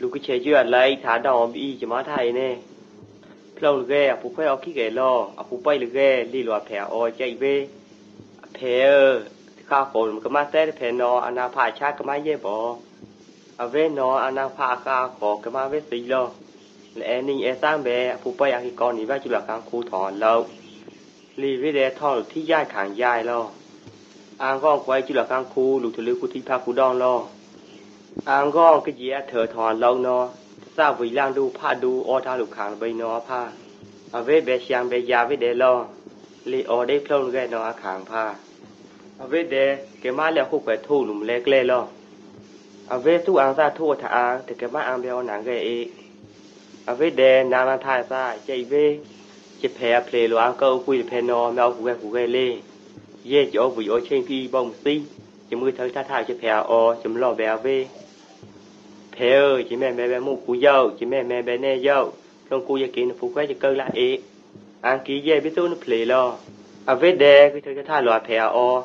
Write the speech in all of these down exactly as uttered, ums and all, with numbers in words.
ลูกเชี่ยยื่ออะไรฐานดอมอีจะมาไทยเนี่ยเพลงลูกแกผู้ค่อยเอาขี้แก่ล่อเอาผู้ไปลูกแกลีหลวดแผลออยใจเวแผลข้าวคนก็มาเต้แผลนออนาผาชาก็มาเย่บ่เอาเวนออนาผาข้าขอก็มาเวสีล่อและนี่เอสร้างแบผู้ไปอากิกรนี่ว่าจุลกลางคูถอนเราลีวิเดทองที่ย่ายขางย่ายล่ออ่างก็ไว้จุลกลางคูลูกทะลุกุฏิพาคูดองล่ออ่างก็กระเจียเถอถอนเราเนาะทราบวิล่างดูผ้าดูออทาลูกขางใบนอผ้าเอาเวเบชียงเบยาเวเดล่อลีออได้พลงแกนอขางผ้าเอาเวเดเกมาแล้วคู่แก่ทูหลุมเล็กเล่ล่อเอาเวตู้อ่างซาทูถาอ่างแต่เกมาอ่างเบลหนังแกเอเอาเวเดนามาทายซาใจเวจะแพ้เพลหลวงก็คุยเพนอแมวคู่แกคู่แกเล่เย่จะเอาวิโอเชงพี่บ้องซีจะมือเธอท่าท่าจะแพ้ออจะมล่อแบลเวเพอchỉ mẹ mẹ bé mua cú dâu chỉ mẹ mẹ bé nè dâu trong cú giờ kiến phụ quay chỉ cơ lại ý anh ký dây biết tôi nó phì lo à vết đè cái thứ cái thay loại phè o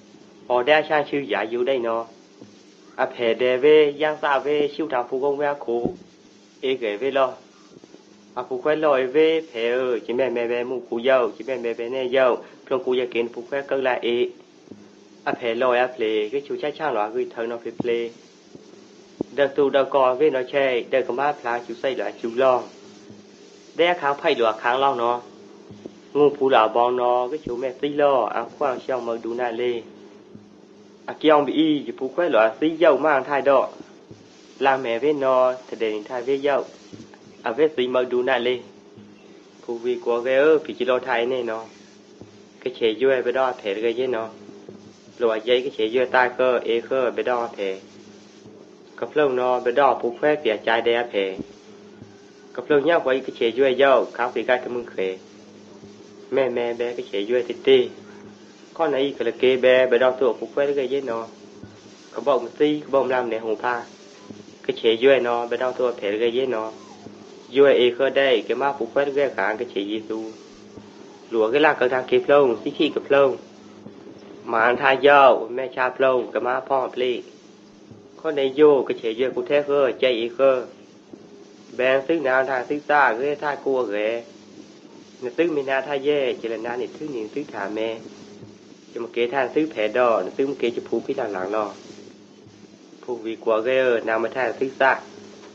o đe cha chữ giả dữ đây nó à phè đè về giang xa về siêu thảm phụ công ve cú ý kể về lo à phụ quay lòi về phè ơi chỉ mẹ mẹ bé mua cú dâu chỉ mẹ mẹ bé nè dâu trong cú giờ kiến phụ quay cơ lại ý à phè lòi à phè cái chú cha cha loại cái thằng nó phè phèเดินตูเดินกอเว้นเอาใช่เดินกมาพลาจูใส่หลายจูล่องได้ค้างไผ่หลวค้างล่องเนาะงูผู้เหล่าบองเนาะก็ชูแม่ซีล่ออ่างกว้างเชี่ยวมาดูหน้าเล่อาเกียงบีจะผู้ค่อยหลวซีเย้ามากท้ายดอกลาแม่เว้นเนาะแสดงท้ายเว้เย้าอาเวซีมาดูหน้าเล่ผู้วีกว่าเวอร์พิจิโรไทยเนี่ยเนาะก็เฉยย่อยไปดอแผลเลยเย็นเนาะหลวยัยก็เฉยย่อยใต้ก็เอเคอร์ไปดอแผลกับเรื่องนอไปดอกผู้แฝงเสียใจแดดเพกับเรื่องเนี้ยไว้ก็เฉยด้วยเย้าข้าวฝีกายกับมึงเคยแม่แม่แบก็เฉยด้วยติดตีข้อไหนก็เลยเกแบไปดอกตัวผู้แฝงก็เย็นนอเขาบอกมึงซีเขาบอกมึงรำในหงผ้าก็เฉยด้วยนอไปดอกตัวเพก็เย็นนอย่วยเอเคอได้ก็มาผู้แฝงก็ขางก็เฉยยีซูหลวงก็ลากกระทางเก็บเล่งซีขี้กับเล่งหมาทายเย้าแม่ชาเล่งก็มาพ่อเพลีข้อในโยก็เฉยเยอะกูแท้เคอใจอีเคอแบงซึ่งนาทางซึ่งซ่าเรื่อท่ากลัวแกนซึ่งมีนาท่าแย่เจรนาเนี่ยซึ่งหนิงซึ่งถามแม่จะมาเกท่านซึ่งแผลดอนซึ่งเกจะพูพิจารณาหลังรอผู้วีกว่าเกอนามาท่านซึ่งซ่า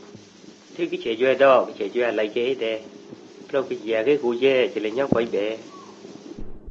ที่ก็เฉยเยอะดอกเฉยเยอะอะไรเกเดเพราะกิจแย่ก็กูแย่เจรนาไว้แบ